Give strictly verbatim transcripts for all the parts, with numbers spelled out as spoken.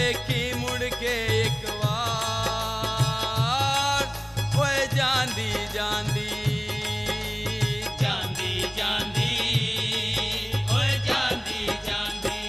वेखी मुड़ के एक बार, ओए जांदी जांदी जांदी जांदी ओए जांदी जांदी।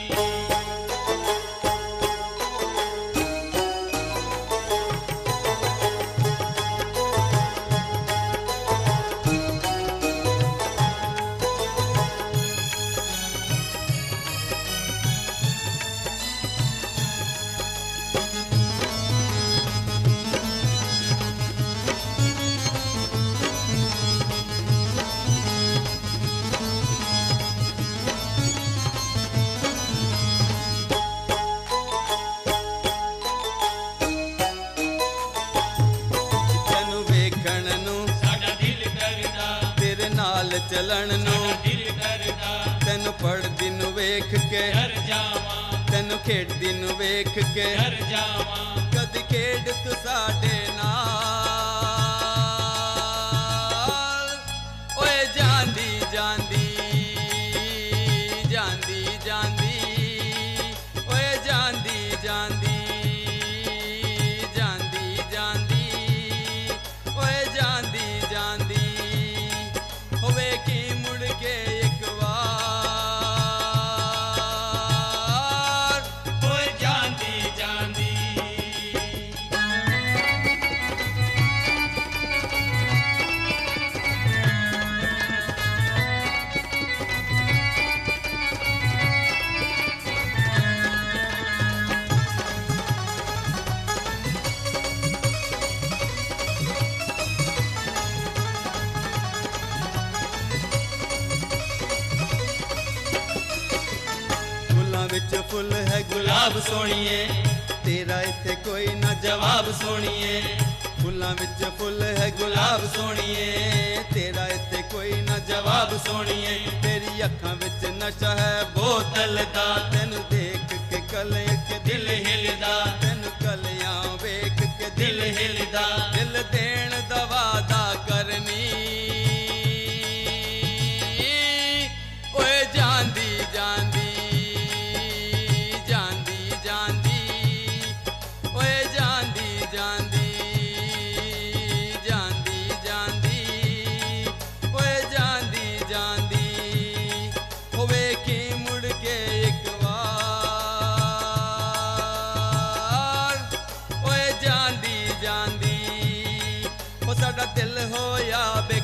चलन नूं दिल करदा, तैनू पढ़दी नूं वेख के घर जावां, तैनू खेडदी नूं वेख के घर जावां। कदी खेड तू साडे नाल, ओए जांदी जांदी जांदी जांदी ओए जांदी जांदी जांदी जांदी ओए जांदी जांदी। वेखी मुड़ के एक बार, ओए जांदी जांदी। विच फुल है गुलाब सोनिए, तेरा इत्थे कोई ना जवाब सोनिए। फुल्लां विच फुल है गुलाब सोनिए, तेरा इत्थे कोई ना जवाब सोनिए। तेरी अखां विच नशा है बोतल दा, तैनू देख के कलियां के दिल हिलदा, तैनू कलियां वेख के दिल हिलदा। दिल देण दा वादा करनी, ओए जांदी जांदी जांदी जांदी जांदी ओए जांदी जांदी। हो वेखी मुड़ के एक बार, ओए जांदी जांदी। हो साडा दिल होया बे